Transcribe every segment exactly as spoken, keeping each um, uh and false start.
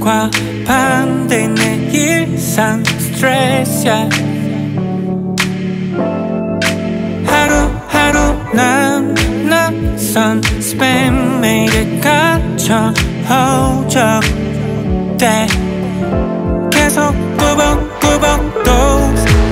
현실과 반대 내 일상 스트레스야. 하루하루 난 낯선 스팸 메일에 갇혀 허우적대. 계속 꾸벅꾸벅 또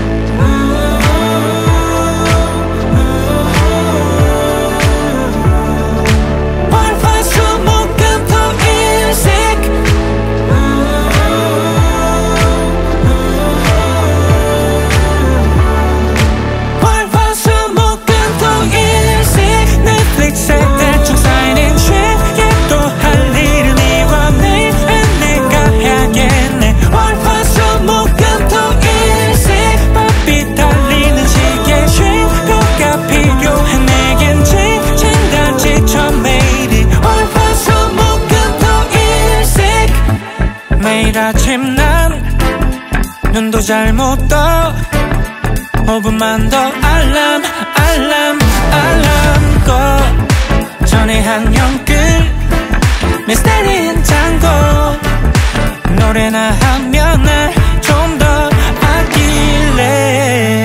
매일 아침 난 눈도 잘 못 떠. 오 분만 더 알람 알람 알람 꺼. 전에 한영 끝 미스테리한 창고. 노래나 하면 날 좀 더 아낄래.